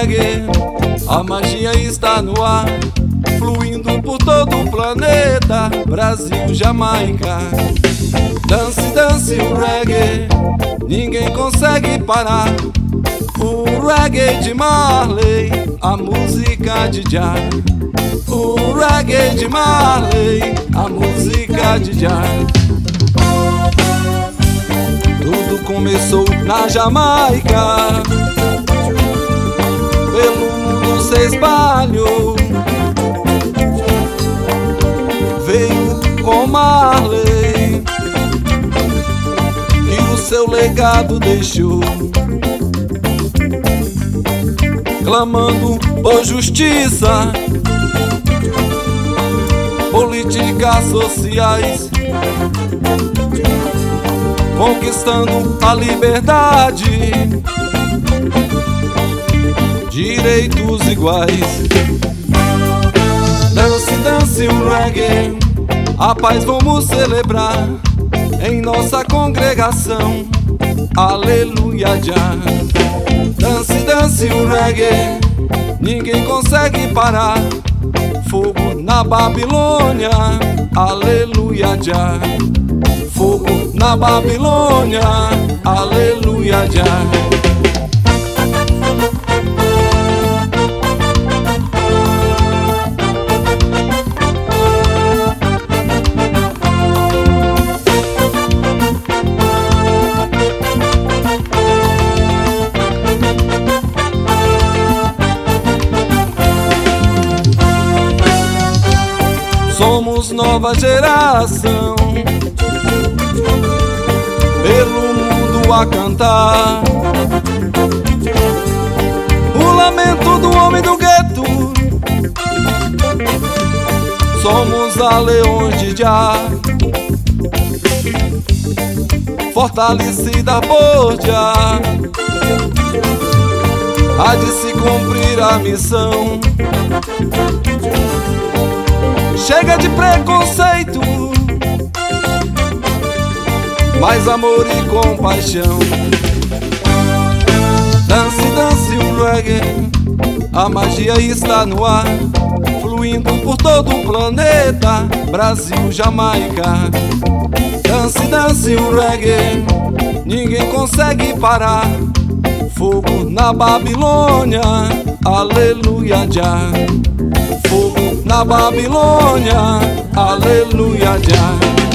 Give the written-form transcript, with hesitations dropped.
reggae, a magia está no ar, fluindo por todo o planeta, Brasil, Jamaica. Dance, dance o reggae, ninguém consegue parar. O reggae de Marley, a música de Jah. O reggae de Marley, a música de Jah. Tudo começou na Jamaica, pelo mundo se espalhou. Veio com Marley e o seu legado deixou, clamando por justiça, políticas sociais, conquistando a liberdade, direitos iguais. Dance, dance o reggae, a paz vamos celebrar em nossa congregação, aleluia, Jah. Dance, dance o reggae, ninguém consegue parar. Fogo na Babilônia, aleluia, Jah. Fogo na Babilônia, aleluia, Jah. Somos nova geração, pelo mundo a cantar o lamento do homem do gueto. Somos a leões de Jah, fortalecida por Jah. Há de se cumprir a missão. Chega de preconceito, mais amor e compaixão. Dance, dance o reggae, a magia está no ar, fluindo por todo o planeta, Brasil, Jamaica. Dance, dance o reggae, ninguém consegue parar. Fogo na Babilônia, aleluia, Jah. Fogo na Babilônia, aleluia, Jah.